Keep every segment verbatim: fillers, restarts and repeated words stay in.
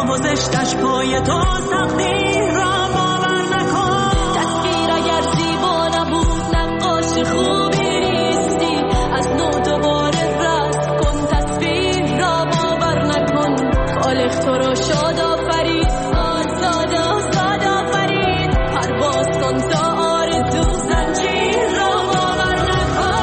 و زشتش پای تو تقدیر را باور نکن. تصویر اگر زیبا نبود نقاش خوبی نیستی، از نو دوباره رسم کن تصویر را باور نکن. خالق تو را شاد آفرید، آزاد آزاد آفرید، پرواز کن تا آرزو زنجیر را باور نکن.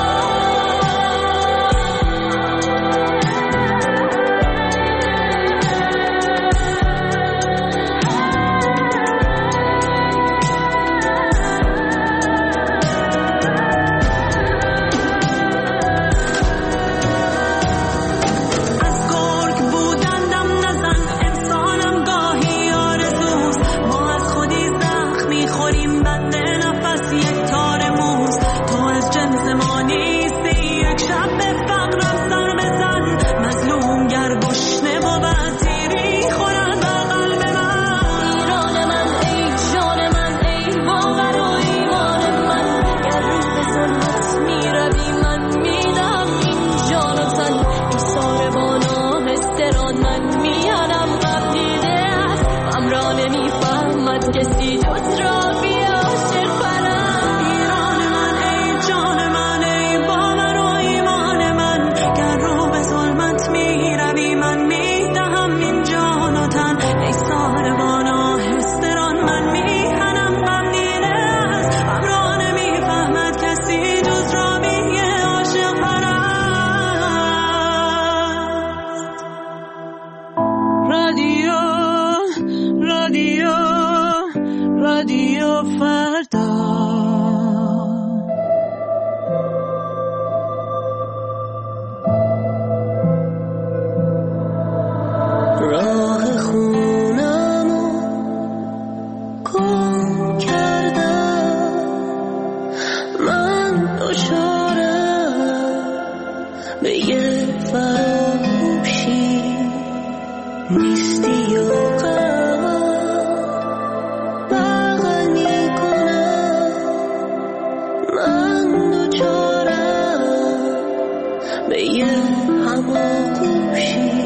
از گرگ بودن دم نزن، انسانم گاهی آرزوست. ما از خودی زخم میخوریم، بند نفس یک تار موز. تو از جنس ما نیستی، یک شب به فقرم سر بزن. مظلوم گر گشنه بود تیری خورد به قلب من. ایران من ای جان من، ای باور و ایمان من. گر رو به ظلمت میروی من میدم این جان و تن. ایثار بانا هستران من میانم قبیله است. امرا نمیفهمد کسی جز را بی عاشق پرست. ایران من ای جان من، ای باور و ایمان من. گر رو به ظلمت میروی من میدهم این جان و تن. ایثار بانا هستران من میهنم قبیله است. امرا نمیفهمد کسی جز را بی عاشق پرست. رادیو رادیو رادیو فردا. راه خونمو گم کردم، من دچارم به یه فراموشی. نیستی و غم بغل میکنم، من دچارم به یه هماغوشی.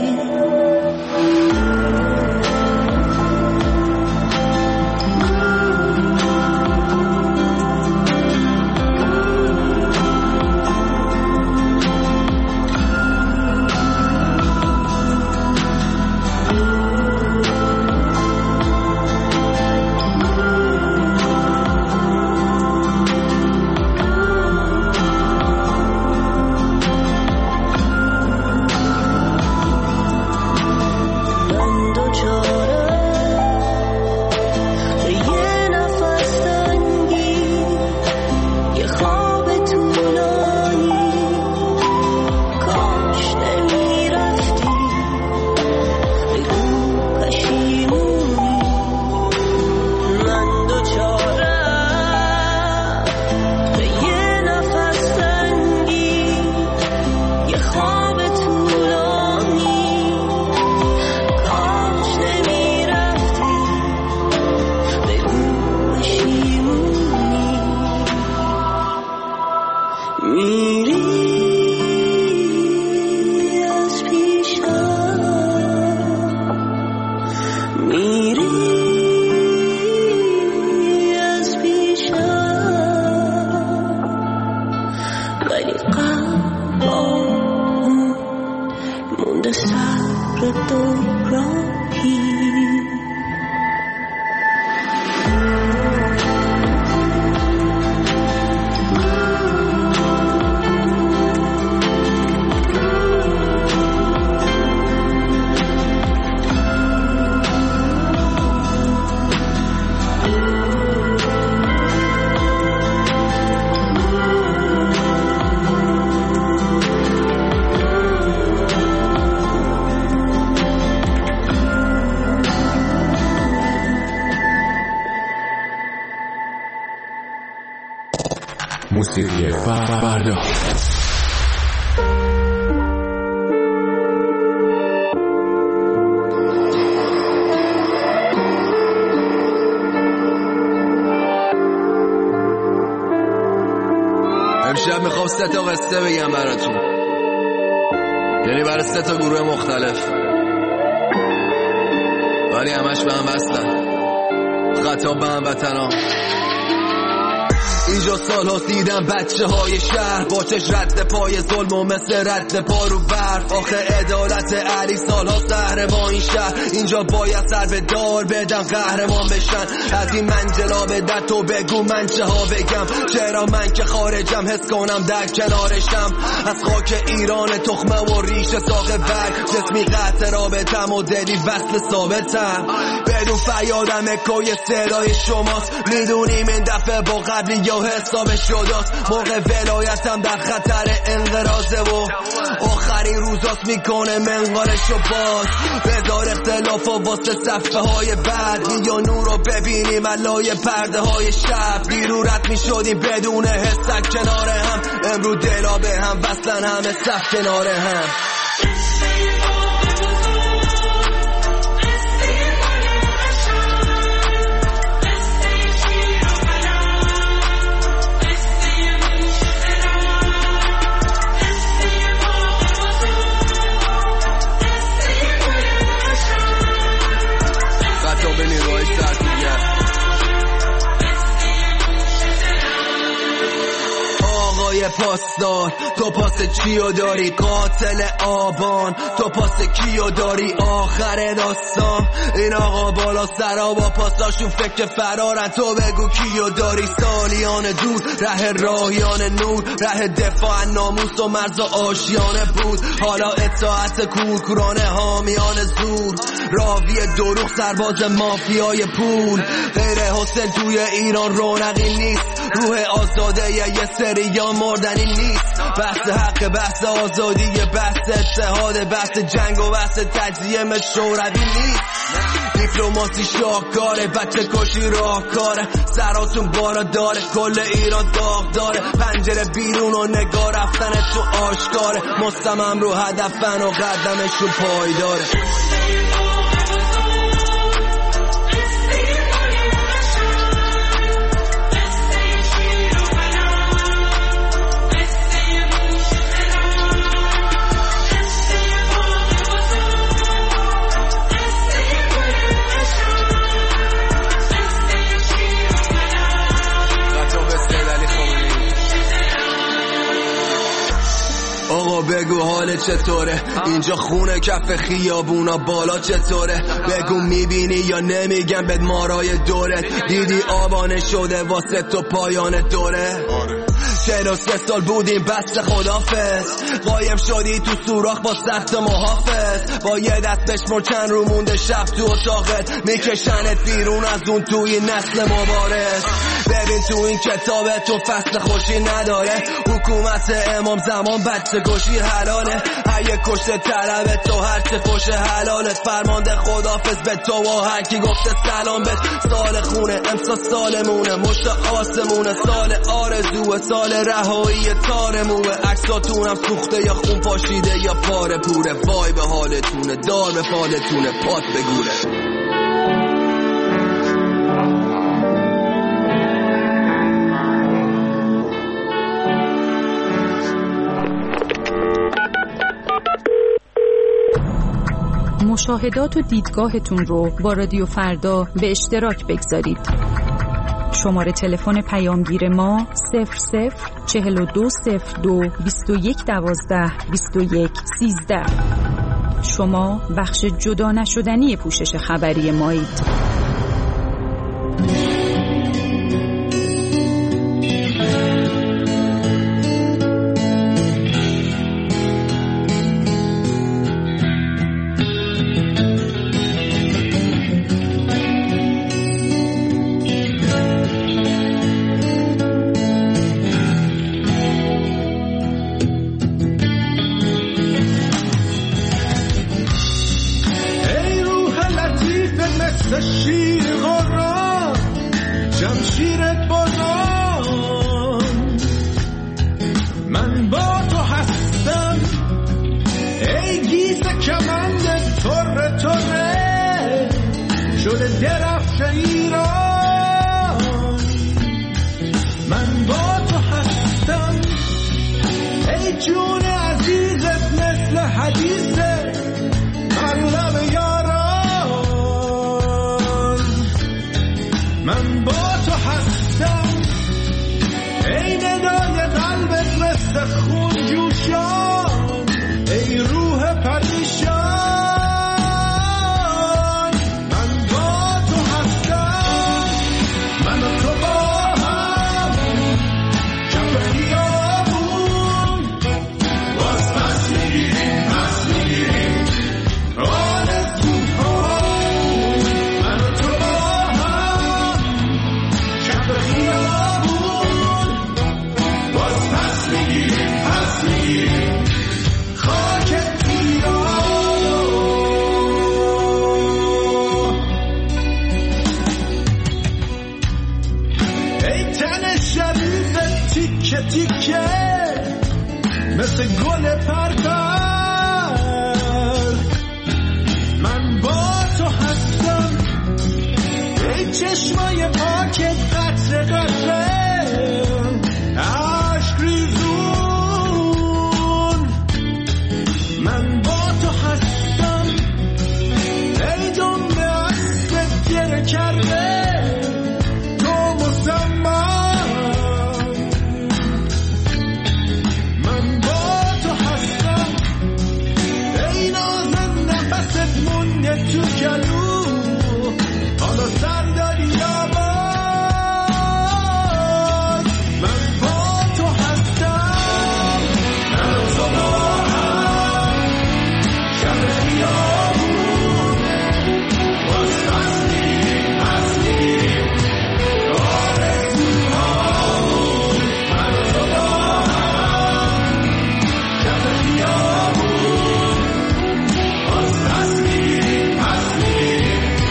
موسیقی فردا. امشب میخوام سه تا قصه بگم براتون، یعنی برای سه تا گروه مختلف. ولی همش به هم وصلن. خطاب به هم وطنام. اینجا سال ها دیدم بچه های شهر با چش رد پای ظلم و مثل رد پا رو برف. آخه عدالت علی سال ها سهر با این شهر. اینجا باید سر به دار بدم قهرمان بشن. از این منجلا به در تو بگو من چه ها بگم. چرا من که خارجم حس کنم در کنارشم. از خاک ایران تخمه و ریش ساق برگ. جسمی قطع رابطم و دلی وصل ثابتم. بدون فریادم اکوی صدای شماست. میدونیم این دفعه با قبلی یا حساب شداست. موقع ولایتم در خطر انقراضه و آخرین روزاست میکنه منقارشو باز. بذار اختلاف و واسه صفحه های بعد یا نور رو ببینیم علای پرده های شب. دیرو رد میشدیم بدون حسک کنار هم. امرو دلا به هم وصلن همه صف کنار هم. پاسدار تو پاس چیو داری؟ قاتل آبان تو پاس کیو داری؟ آخر داستان این آقا بالا سرا با پاساشون فکر فرارن. تو بگو کیو داری؟ سالیان دور ره راهیان نور. ره دفاع ناموس و مرز و آشیانه بود. حالا اطاعت کورکورانه حامیان زور. راوی دروغ سرباز مافیای پول. غیر حسین توی ایران رونقی نیست. روح آزاده یه سریان مردنی نیست. بحث حق بحث آزادی بحث اتحاد بحث جنگ و بحث تجزیه مثل شوروی نیست. دیپلماسی شاهکاره بچه کشی راهکاره. سراتون بارا داره کل ایران داغ داره. پنجره بیرون و نگاه رفتن تو آشکاره. مستمم رو هدفن و قدمشون پایداره. آقا بگو حال چطوره؟ اینجا خونه کف خیابونا بالا چطوره؟ بگو میبینی یا نمیگم بد مارای دورت. دیدی آبانه شده واسه تو پایان دوره. چهل و سه سال بودیم بس خدافظ. قایم شدی تو سوراخ با سخت محافظ. با یه دست بشمر چند رو مونده شب تو اتاقت. میکشنت بیرون از اون توی نسل مبارز. ببین تو این کتاب تو فصل خوشی نداره. حکومت امام زمان بچه کشی حلاله. هر یک کشته طلب تو هرچه خوش حلالت. فرمانده خدافظ به تو و هر کی گفته سلام بهت. سال خونه امسا سالمونه. مشت آسمونه سال آرزوه. سال رهایی تارموه. عکساتونم سوخته یا خون پاشیده یا پاره پوره. وای به حالتونه دار به فالتونه پات بگوره. مشاهدات و دیدگاهتون رو با رادیو فردا به اشتراک بگذارید. شماره تلفن پیامگیر ما صفر صفر چهل و دو صفر دو بیست و یک دوازده بیست و یک سیزده. شما بخش جدا نشدنی پوشش خبری مایید. چشمای پاکت قطره قطره عشق ریزون من با تو هستم ای دنبه عصبت گره کرده تو مسمم من با تو هستم ای نازم نفست مونده تو گلو حالا سر داری یا باز من با تو هستم من و تو با هم شب خیابون باز هستیم هستیم آرزوهامون من و تو با هم شب خیابون باز هستیم هستیم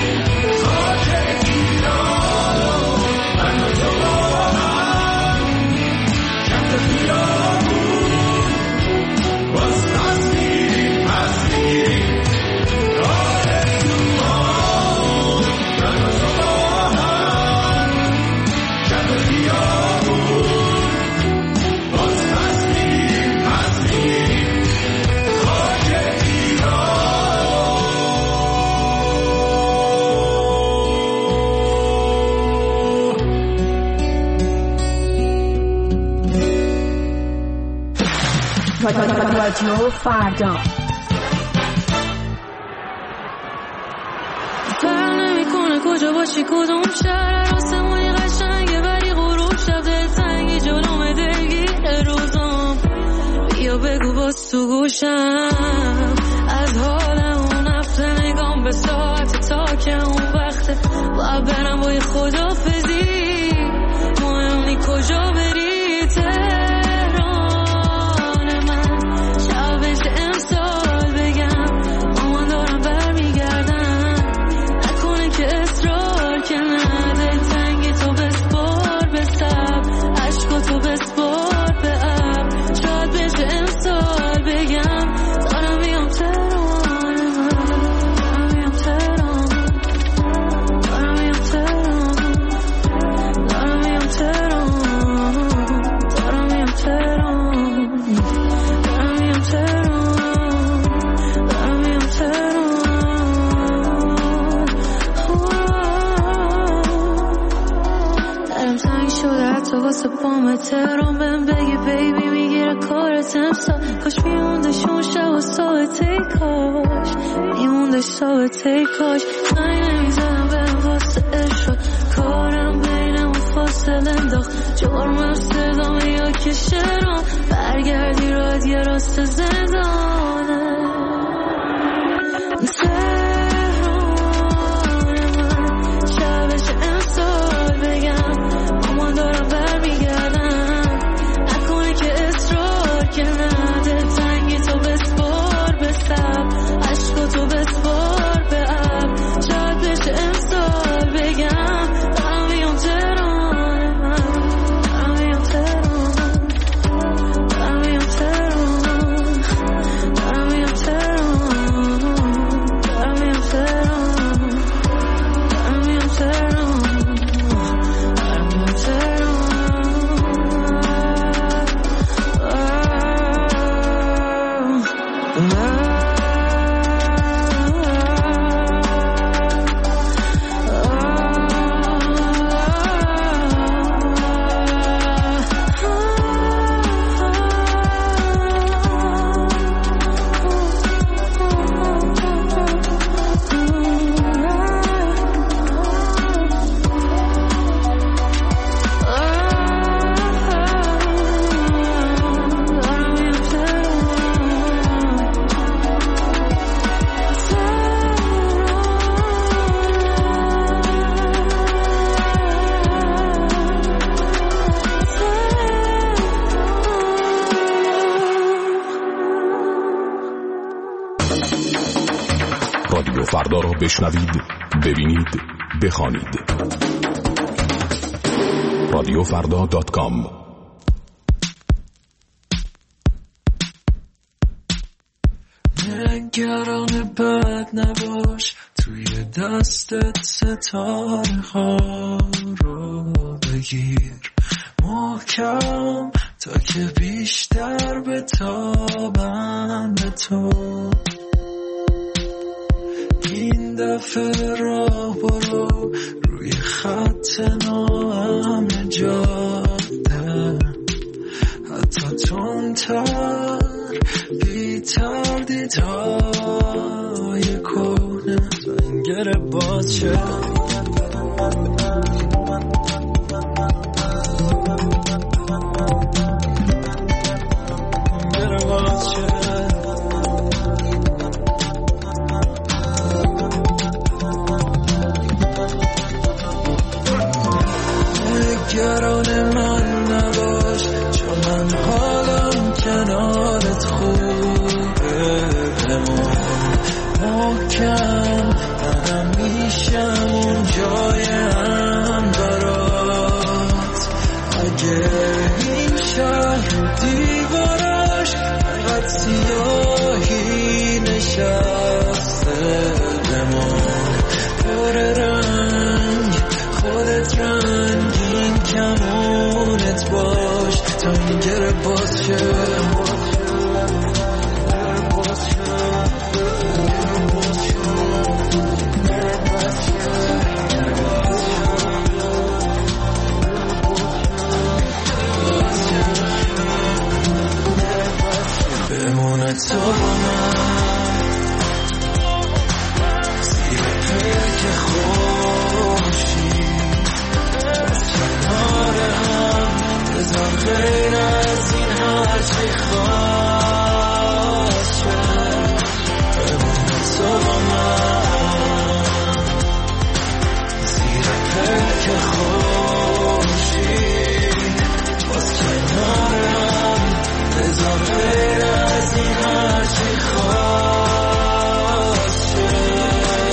رادیو فردا فرق نمیکنه کجا باشی کدوم شهر آسمونی قشنگه ولی غروب شب دلتنگی جلوم دلگیر روزام بیا بگو باز تو گوشم از حال اون هفته نگام به ساعت تا که اون وقته باید برم با خدافزی مهمی کجا بری تهران بهم بگی بیبی میگیره کار تمسا کاش میموندش اون شب و ساعته کاش میموندش ساعته کاش نایی نمیزدم بهم واسه اشو کارم بینم و فاصل انداخت جرمم صدامه یا که شرام برگردی رادیه راست زندانه رادیو فردا را بشنوید، ببینید، بخوانید. رادیو فردا دات کام. نگران بد نباش، توی دستت ستاره ها رو بگیر محکم تا که بیشتر بتابم به تو. این دفعه راه برو روی خط ناامن جاده، حتی تندتر بی تردیدهای کهنه زنگر باز شد. نگران من نباش چون من حالم کنارت خوبه، بمون محکم منم میشم اون جایم برات. اگه این شهر دیوارش فقط سیاهی نشسته، بمون پر رنگ خودت رنگین کمونت باش تا این گره باز شه. بمونه تو با من زیر پیک خوشی از کنار هم، بذار غیر از این هرچی خواست شد. بمونه تو با من زیر پیک خوشی از کنار هم، بذار غیر از این هرچی خواست شد.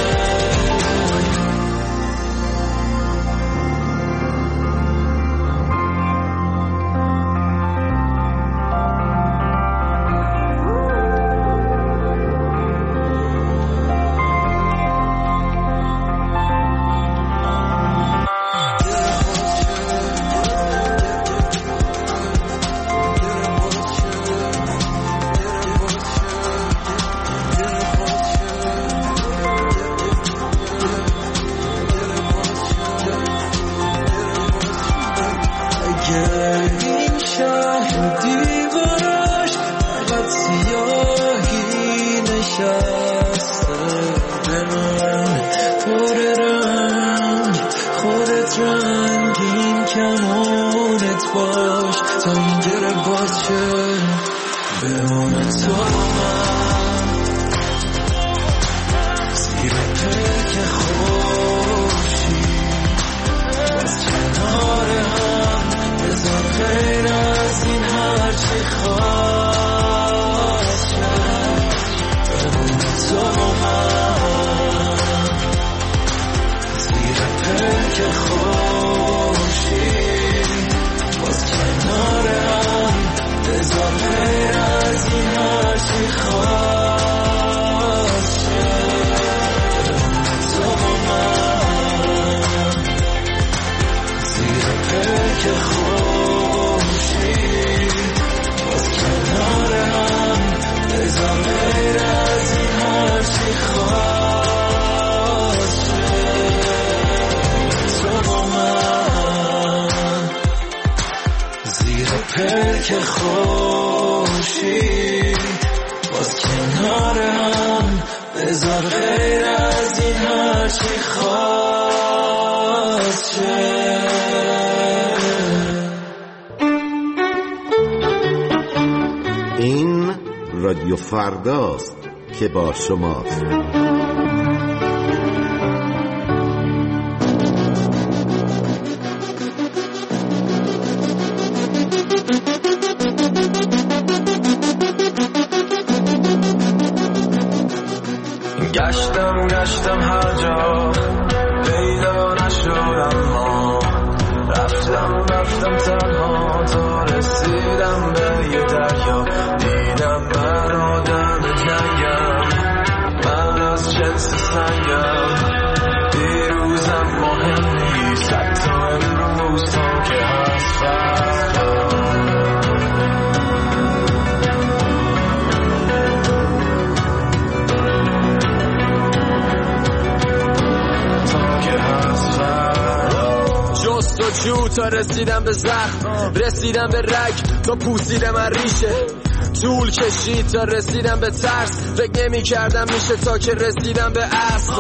این شهر دیوارش فقط سیاهی نشسته، به من پر رنگ خودت رنگین کمونت باش تا این گره باز شه. بمونه تو من زیر پیک خوشی از کنار هم، بذار غیر از این هرچی خواست شد. بمونه تو با من زیر پیک خوشی باز کنار هم، بذار غیر از این هرچی خواست شد. بمونه تو با من زیر پیک خوشی باز کنار هم، بذار غیر از این هرچی خواست شد. تو با من زیر پیک خوشی باز کنار هم، بذار غیر از این هرچی خواست شد. این رادیو فرداست که با شماست. گشتم گشتم هر جا پیدا نشد، اما رفتم رفتم تنها تا رسیدم به یه دریا. دیدم من آدم جنگم، من از جنس سنگم، شو تا رسیدم به زخم، رسیدم به رگ تا پوسیدم من ریشه، طول کشید تا رسیدم به ترس، فکر نمی کردم میشه تا که رسیدم به اصل.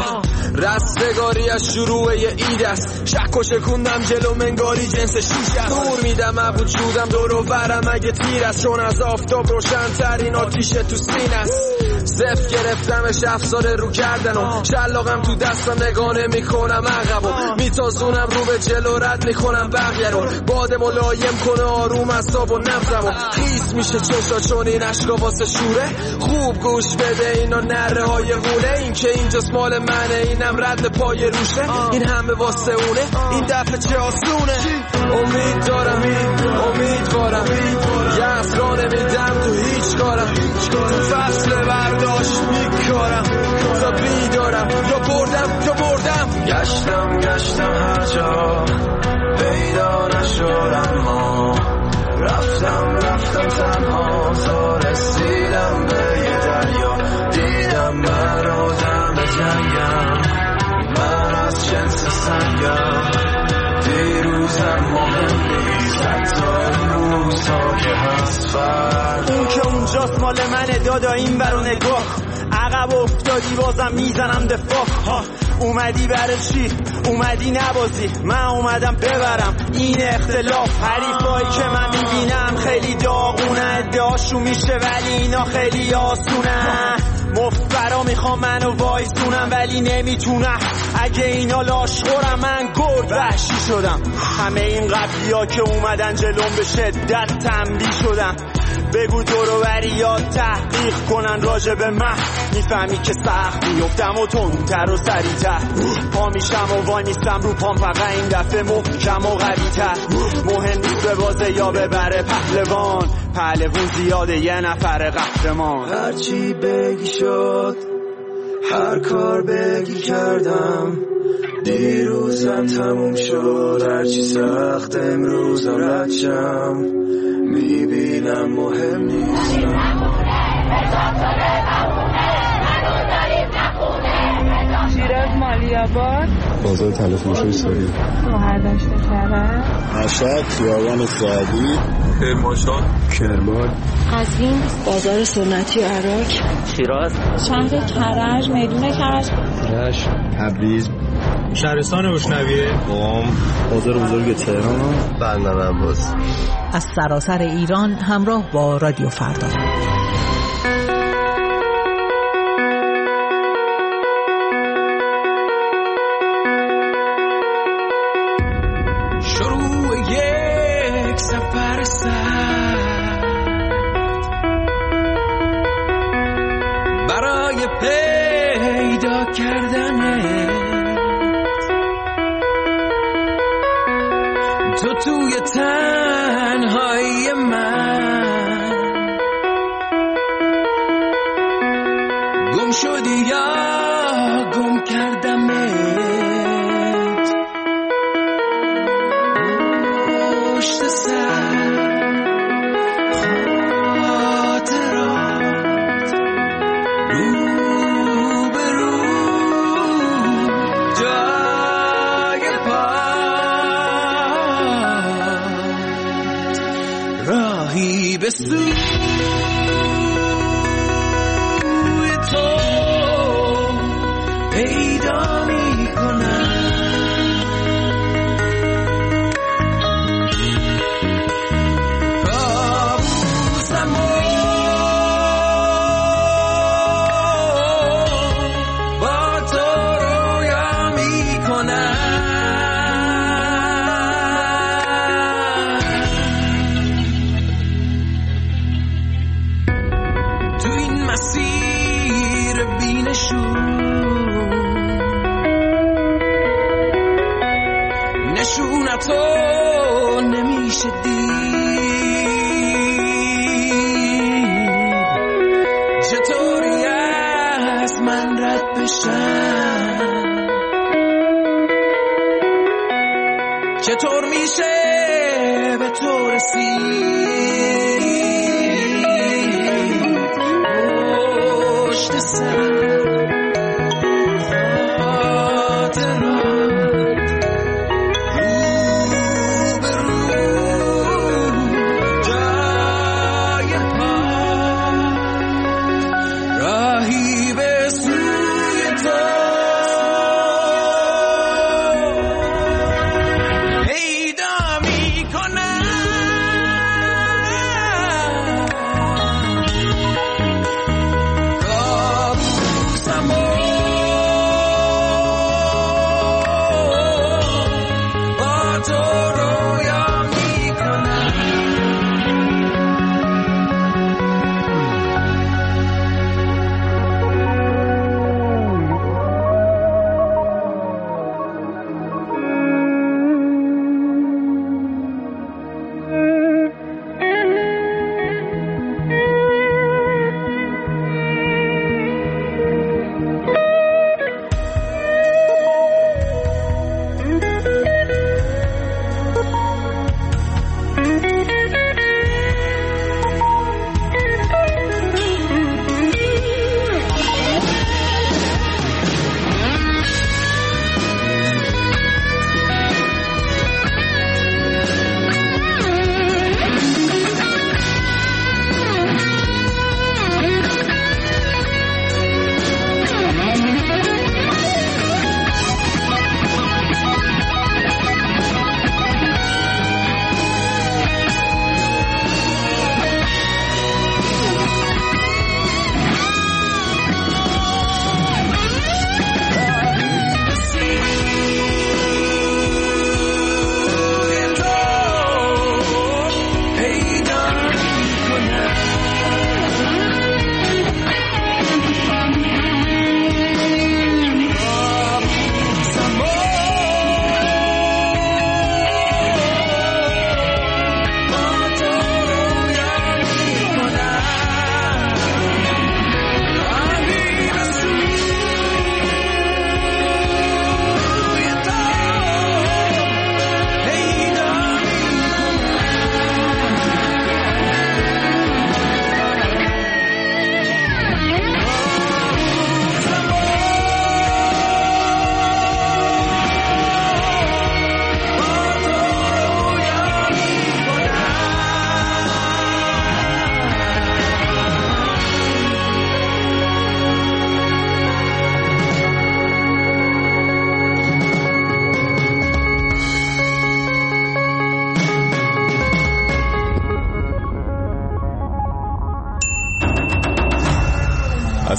رستگاری از شروع یه اید است، شک و شکوندم جلو منگاری جنس شیش است. نور میدم از وجودم دور و برم اگه تیر است، چون از آفتاب روشن ترین آتیش تو سین است. صف گرفتمش افسار رو کردن و شلاقم تو دستم نگانه میکنم عقبو، میتازونم رو به جلو رد میکنم بقیه رو، باد ملایم کنه آروم اصاب و نبزم و خیس میشه چشا چون این عشقا واسه شوره. خوب گوش بده اینا نره های غوله، این که اینجاست مال منه اینم رد پای روشه، این همه واسه اونه این دفعه چه آسونه. امید دارم امیدوارم یه اصلا نمیدم تو هیچ کارم، تو فصل برداشت میکارم تا بیدارم یا بردم یا بردم. گشتم گشتم هر جا پیدا نشدم، ما رفتم رفتم تنها تا رسیدم به یه دریا، دیدم من آدم به جنگم، من از جنس سنگم، دیروزم مهم نیست حتی روزها که هست فردا. اون که اونجاست مال منه دادا این برو نگاه، عقب افتادی بازم میزنم دفاع. ها اومدی برای چی؟ اومدی نبازی، من اومدم ببرم این اختلاف. حریفایی که من میبینم خیلی داغونه، ادعاشو میشه ولی اینا خیلی آسونه. مفبرا میخوام منو وایسونم ولی نمیتونم، اگه اینا لاشخورم من گرد وحشی شدم. همه این قبلی ها که اومدن جلوم به شدت تنبیه شدم، بگو دورو بریات تحقیق کنن راجع به من، میفهمی که سخت میفتم و تندتر و سریعتر، پا میشم و وای میستم رو پام فقط این دفعه محکم و قوی‌تر. مهم نیست به بازه یا ببره پهلوان، پهلوون زیاده یه نفر قهرمان. هرچی بگی شد هر کار بگی کردم، دیروزم تموم شد هرچی سخت امروزم رد شم، میبینم مهم نیست. شیراز مالیاباد، بازار تلفروشی سوری، مهردشت کرد، مشهد خیابان سعدی، کرمانشاه، کرمان، قزوین، بازار سنتی عراق، شیراز، شهر کرج، میدون کرج، رشت، تبریز، شهرستان اشنویه، قم، بازار بزرگ تهران، بندر عباس. از سراسر ایران همراه با رادیو فردا. شروع یک سفر سخت برای پیدا کردنت، تو توی تنهایی من گم شدی یا گم کردمت، پشت سر خاطرات رو به رو جای پات راهی به سوی تو پیدا می کنم. تو نمیشه دید، چطوری از من رد بشم، چطور میشه به تو رسید، پشت سر خاطرات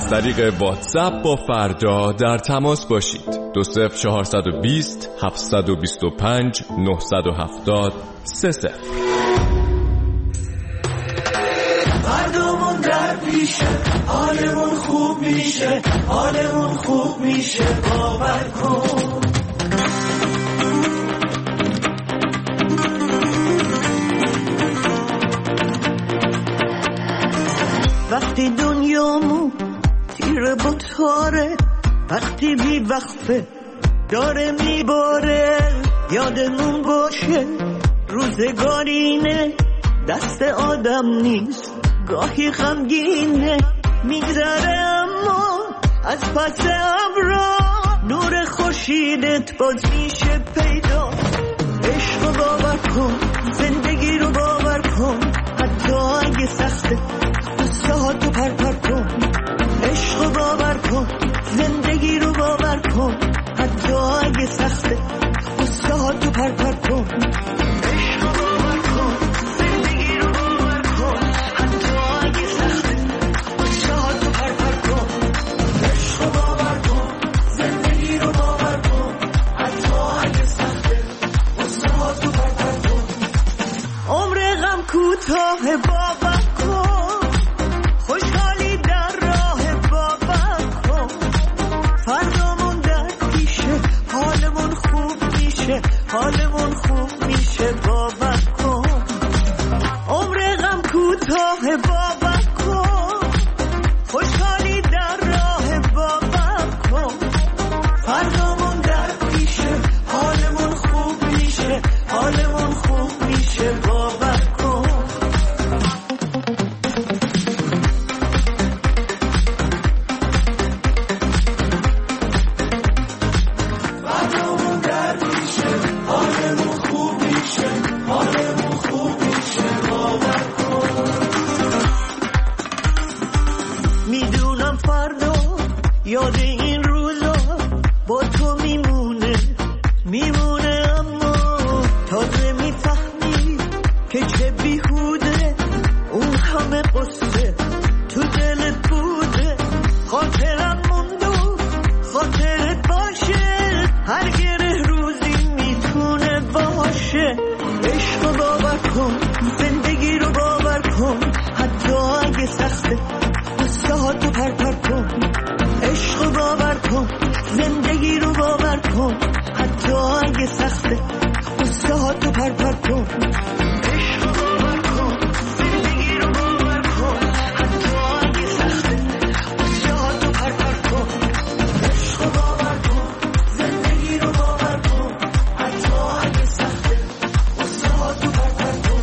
از طریق واتساپ با فردا در تماس باشید. دو صفر چهارصد و بیست هفتصد و بیست و پنج نهصد و هفتاد سه صفر. مردمون در پیشه، حالمون خوب میشه، حالمون خوب میشه، باور کن. وقتی دنیامون تیره با تاره، وقتی بی وقفه داره میباره، یادمون باشه روزگارینه، دست آدم نیست، گاهی غمگینه، میگذره اما از پس ابرا نور خورشیدت باز میشه پیدا. عشق رو باور کن، زندگی رو باور کن، حتی اگه سخته قصه ها تو پر پر کن. عشق رو باور کن، زندگی رو باور کن، حتی اگه سخته قصه ها تو پر پر کن. عشق رو باور کن، زندگی رو باور کن، حتی اگه سخته قصه ها تو پر پر کن. عشق رو باور کن، زندگی رو باور کن، حتی اگه سخته قصه ها تو پر پر کن. عمر غم کوتاه باور کن، خوشحالی در راه باور کن. فردامون در پیشه، حالمون خوب میشه، حالمون خوب میشه، باور کن. عمر غم کوتاه باور کن، خوشحالی در راه باور کن. فردامون در پیشه، حالمون خوب میشه، حالمون خوب میشه، باور کن. فردامون در پیشه، حالمون خوب میشه، حالمون خوب میشه، باور کن. میدونم فردا یاد این روزا با تو میمونه، میمونه، اما تازه میفهمی که چه بیهوده اون همه قصه تو دلت بوده. خاطرم موندو خاطرت باشه، هر گره روزی میتونه باشه. عشق رو باور کن، زندگی رو باور کن، حتی اگه سخته قصه ها تو پر پر کن. عشق رو باور کن، زندگی رو باور کن، حتی اگه سخته قصه ها تو پر پر کن. عشق رو باور کن، زندگی رو باور کن، حتی اگه سخته قصه ها تو پر پر کن. عشق رو باور کن، زندگی رو باور کن، حتی اگه سخته قصه ها تو پر پر کن.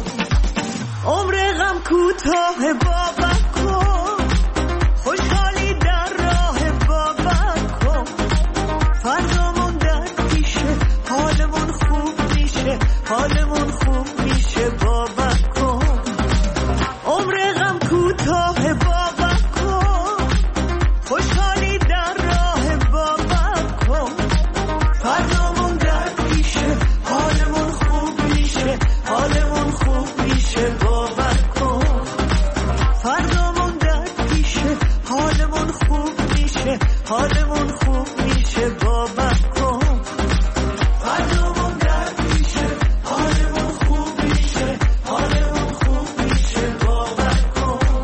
عمر غم کوتاه باور کن، خوشحالی در راه باور کن. فردامون در پیشه، حالمون خوب میشه، حالمون خوب میشه، باور کن. عمر غم کوتاه باور کن، خوشحالی در راه باور کن. فردامون در پیشه، حالمون خوب میشه، حالمون خوب میشه، باور کن. فردامون در پیشه، حالمون خوب میشه، حالمون خوب میشه، باور کن. فردامون در پیشه، حالمون خوب میشه، حالمون خوب میشه، باور کن،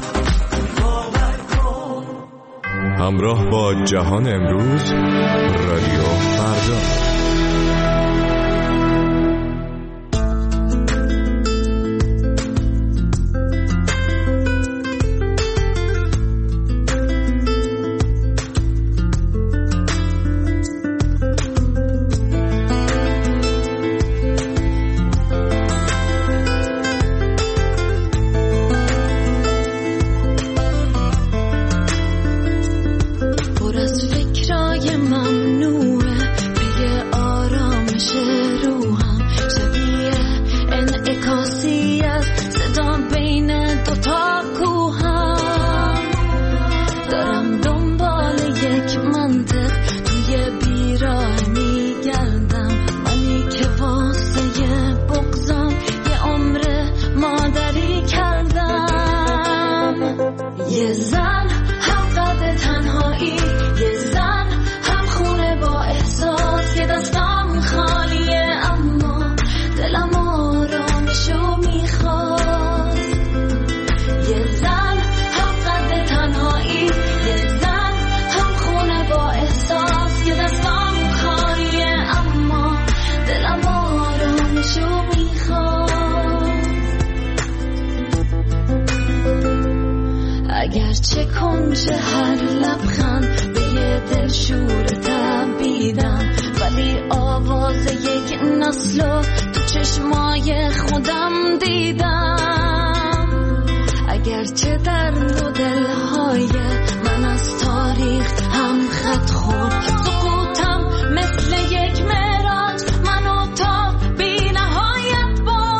باور کن. همراه با جهان امروز، رادیو فردا. پر از فکرای ممنوعه، مثلو تو چشمای خودم دیدم، اگرچه در دو دلهای من از تاریخ هم خط خورد. سقوطم مثل یک معراج منو تا بی نهایت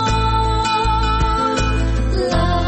برد. لا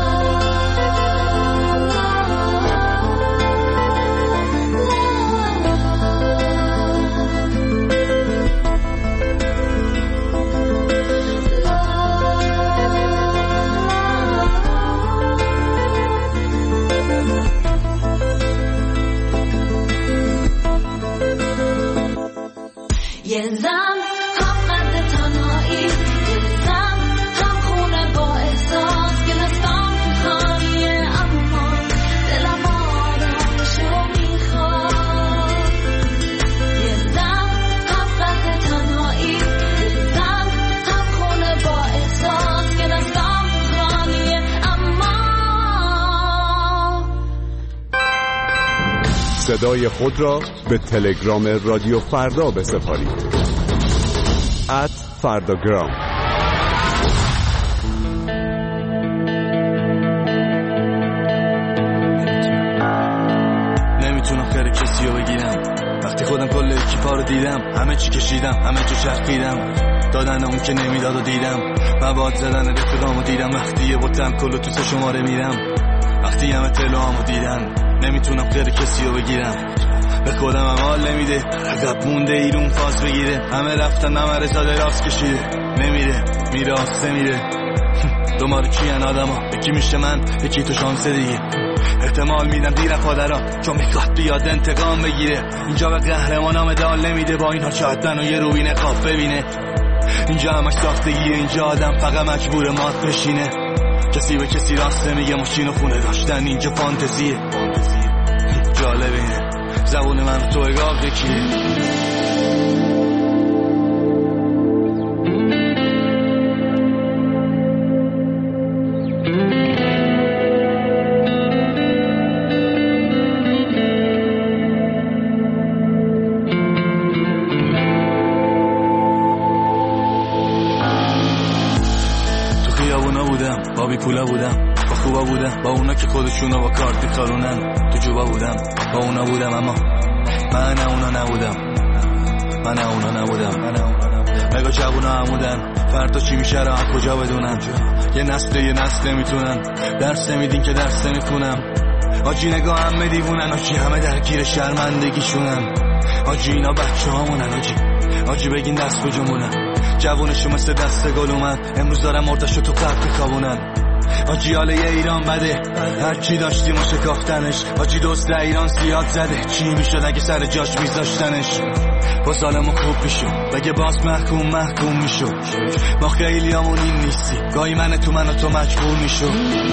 یه زن هم قد تنهایی، یه زن هم خونه با احساس که نستان خانیه، اما دلم آرامشو میخواد. یه زن هم قد تنهایی، یه زن هم خونه با احساس که نستان خانیه، اما صدای خود را به تلگرام رادیو فردا بسپارید. ات فرداگرام. نمیتونم خیر کسی رو بگیرم، وقتی خودم کل اکیپا رو دیدم، همه چی کشیدم، همه جا چرخیدم، دادن اون که نمیداد و دیدم، مواد زدن رفیقامو دیدم، وقتی یه بوتم کلو تو سه شماره میرم، وقتی همه تلوامو دیدن، نمیتونم خیر کسی رو بگیرم، به خودم هم حال نمیده، عقب مونده ایرون فاز بگیره، همه رفتن ممر زاده راست کشیده، نمیره میره آسته میره. دوماره کیان آدم ها، یکی میشه من یکی تو شانسه دیگه، احتمال میدم دیرم پادرها چون میخواد بیاد انتقام بگیره، اینجا به قهرمانام مدال نمیده، با اینها شاید منو یه روی نقاب ببینه، اینجا همش ساختگیه، اینجا آدم فقط مجبور مات بشینه، کسی به کسی راست نمیگه، ماشین و خونه داشتن اینجا فانتزیه. جالب اینه زبون من تو اگاه بکیه. تو خیابونا بودم، با بی پولا بودم، با خوبا بودم، با اونا که خودشونو با کارت میخارونن، تو جوبا بودم، با اونا بودم، اما من اونا نبودم، من اونا نبودم، من اونا نبودم. مگا جوونا عمودن، فردا چی میشه را کجا بدونن، یه نسل یه نسل نمیتونن، درس نمیدین که درس نمیخونم، آجی نگاه همه دیوونن، آجی همه درگیر شرمندگیشونن، آجی اینا بچه هامونن، آجی آجی بگین دست کجامونن، جوونشو مثل دست گل اومد، امروز دارم مردشو تو قبل خوابونن، آجی حاله یه ایران بده، هر چی داشتیم و شکافتنش، آجی دوست ایران زیاد زده، چی میشد اگه سر جاش میذاشتنش، با سالمو خوب میشو، بگه باز محکوم محکوم میشو، ما خیلی همون این نیستی، گاهی من تو من و تو مجبور میشو.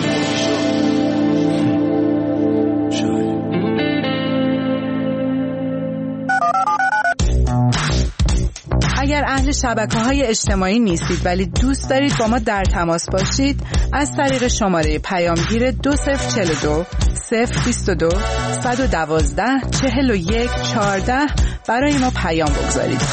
اگر اهل شبکه‌های اجتماعی نیستید ولی دوست دارید با ما در تماس باشید، از طریق شماره پیامگیر دو صفر چهل و دو صفر بیست و دو صد و دوازده چهل و یک چهارده برای ما پیام بگذارید.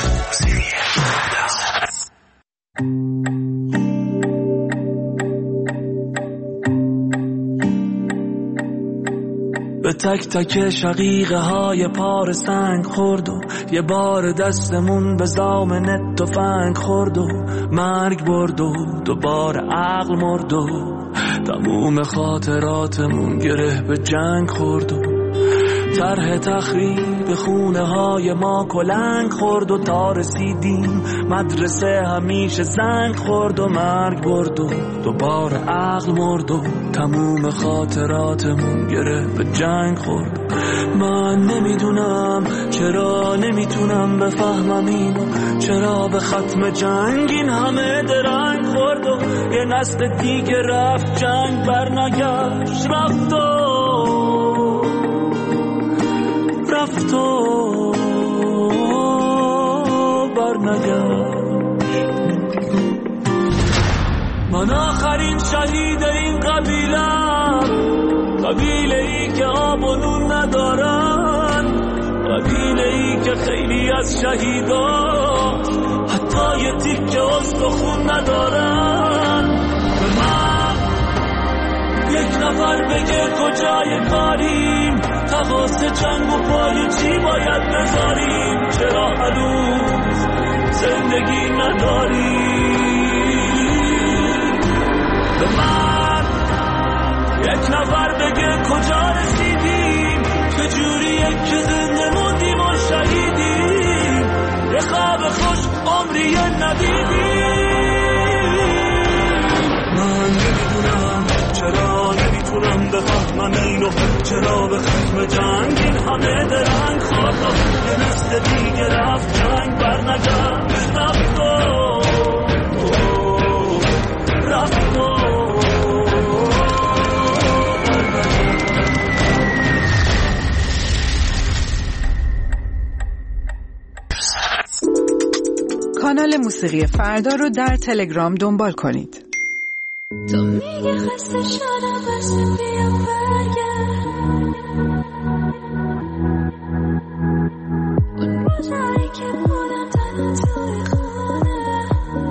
به تک تک شقیقه های پار سنگ خورد و یه بار دستمون به زامن تفنگ خورد و مرگ برد و دوباره عقل مرد و تموم خاطراتمون گره به جنگ خورد و طرح تخریب خونه های ما کلنگ خورد و تا رسیدیم مدرسه همیشه زنگ خورد و مرگ برد و دوباره عقل مرد و تموم خاطراتمون گره به جنگ خورد. من نمیدونم چرا نمیتونم بفهمم اینو، چرا به ختم جنگ این همه درنگ خورد و یه نسل دیگه رفت جنگ برنگشت، رفت و رفت و برنگشت. من آخرین شهید این قبیلم، قبیله ای که آب و نون ندارن، قبیله ای که خیلی از شهیدا حتی یه تیکه استخون ندارن. به من یک نفر بگه کجای کاریم، تقاس جنگ و پای چی باید بذاریم، چرا هنوز زندگی نداریم. به من یک نفر بگه کجا رسیدیم، چجوریه که زنده موندیم و شهیدیم، یه خواب خوش عمریه ندیدیم. من نمیدونم چرا نمیتونم بفهمم اینو، چرا به ختم جنگ این همه درنگ خواهد، یه نسل دیگه رفت جنگ بر نگشت، رفت و رفت و کانال موسیقی فردا رو در تلگرام دنبال کنید. تو میگه خسته شدم بس بیا برگرد، اون روزایی که بودم تنها توی خونه،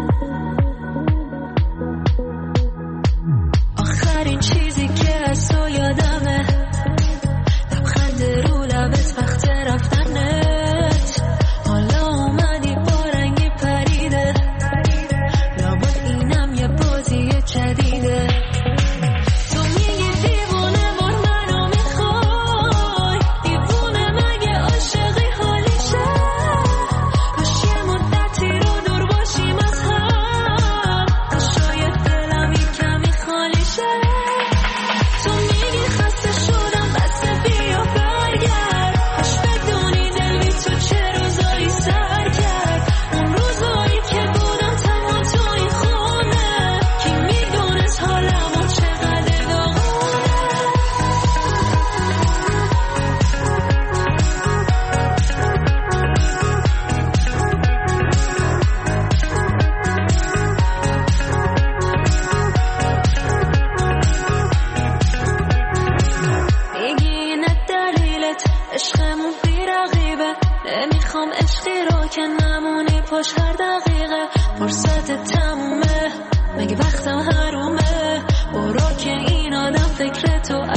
آخرین چیزی که از تو یادمه لبخند رو لبت وقت رفتنت، حالا اومدی با رنگی پریده، لابد اینم یه بازی جدیده. تو میگی دیوونه من منو میخوای، دیوونه مگه عاشقی حالیشه، کاش یه مدتی رو دور باشیم از هم، تا شاید دلم یه کمی خالی شه. تو میگی خسته شدم بس بیا برگرد، کاش بدونی دل بی تو چه روزایی سر کرد، اون روزایی که بودم تنها توی خونه، کی میدونست حالمو چقدر داغونه. میگی اینه دلیلت عشقمون بی رقیبه، نمیخوام عشقی رو که نمونی پشت هر دقیقه، فرصت تمومه مگه وقتم حرومه، برو که این آدم فکر تو